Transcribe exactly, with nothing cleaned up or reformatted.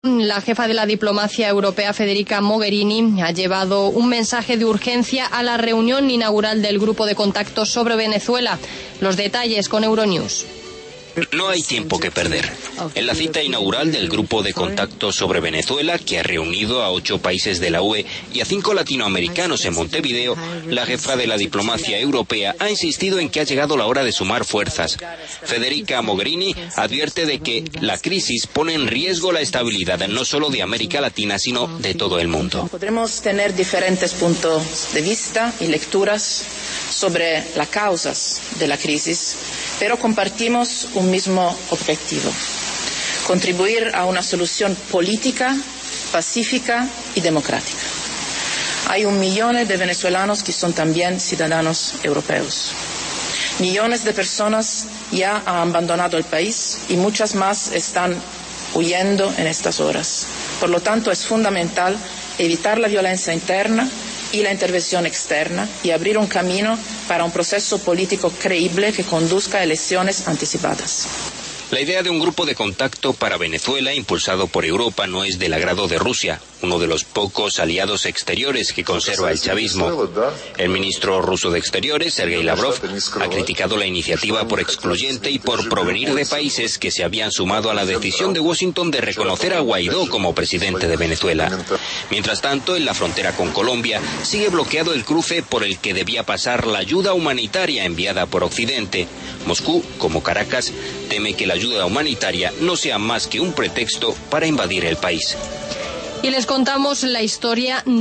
La jefa de la diplomacia europea, Federica Mogherini, ha llevado un mensaje de urgencia a la reunión inaugural del Grupo de Contacto sobre Venezuela. Los detalles con Euronews. No hay tiempo que perder. En la cita inaugural del Grupo de Contacto sobre Venezuela, que ha reunido a ocho países de la U E y a cinco latinoamericanos en Montevideo, la jefa de la diplomacia europea ha insistido en que ha llegado la hora de sumar fuerzas. Federica Mogherini advierte de que la crisis pone en riesgo la estabilidad no solo de América Latina, sino de todo el mundo. Podremos tener diferentes puntos de vista y lecturas sobre las causas de la crisis, pero compartimos un mismo objetivo: contribuir a una solución política, pacífica y democrática. Hay un millón de venezolanos que son también ciudadanos europeos. Millones de personas ya han abandonado el país y muchas más están huyendo en estas horas. Por lo tanto, es fundamental evitar la violencia interna y la intervención externa y abrir un camino para un proceso político creíble que conduzca a elecciones anticipadas. La idea de un grupo de contacto para Venezuela impulsado por Europa no es del agrado de Rusia, uno de los pocos aliados exteriores que conserva el chavismo. El ministro ruso de Exteriores, Sergei Lavrov, ha criticado la iniciativa por excluyente y por provenir de países que se habían sumado a la decisión de Washington de reconocer a Guaidó como presidente de Venezuela. Mientras tanto, en la frontera con Colombia sigue bloqueado el cruce por el que debía pasar la ayuda humanitaria enviada por Occidente. Moscú, como Caracas, teme que la ayuda humanitaria no sea más que un pretexto para invadir el país. Y les contamos la historia